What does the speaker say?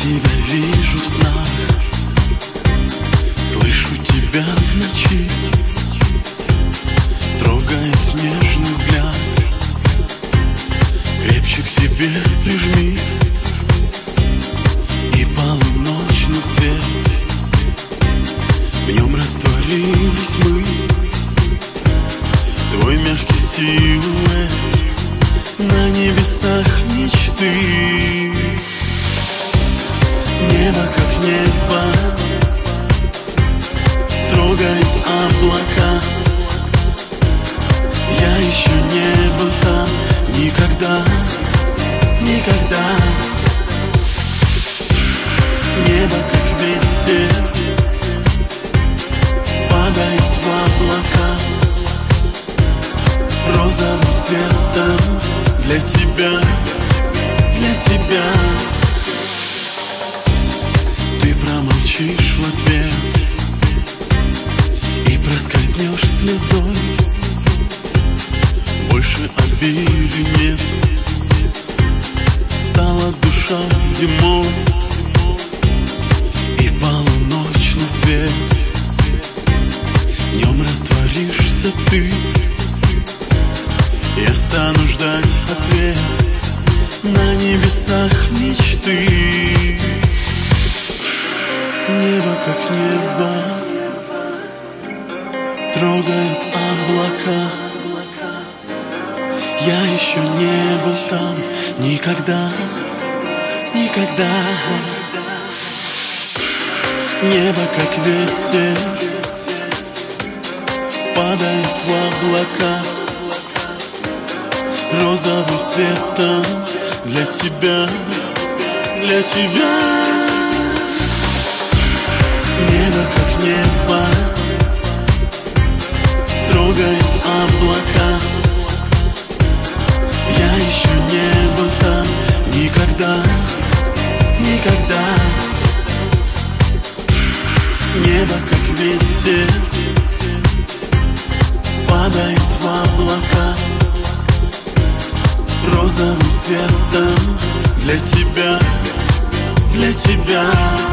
тебя вижу в снах, слышу тебя в ночи, трогает нежный взгляд, крепче к себе прижми. И полуночный свет, в нем растворились мы, твой мягкий силуэт на небесах мечты. Небо как небо трогает облака. Я еще не был там никогда, никогда. Небо как ветер падает в облака, розовым цветом для тебя, для тебя. Ты промолчишь в ответ и проскользнешь слезой. Больше обиды нет, стала душа зимой. И полуночный свет, в нем растворишься ты. Я стану ждать ответ на небесах мечты. Небо как небо трогает облака. Я еще не был там никогда, никогда. Небо как ветер падает в облака, розовым цветом для тебя, для тебя. Небо как небо трогает облака. Я еще не был там никогда, никогда. Небо как ветер падает в облака, розовым цветом для тебя, для тебя.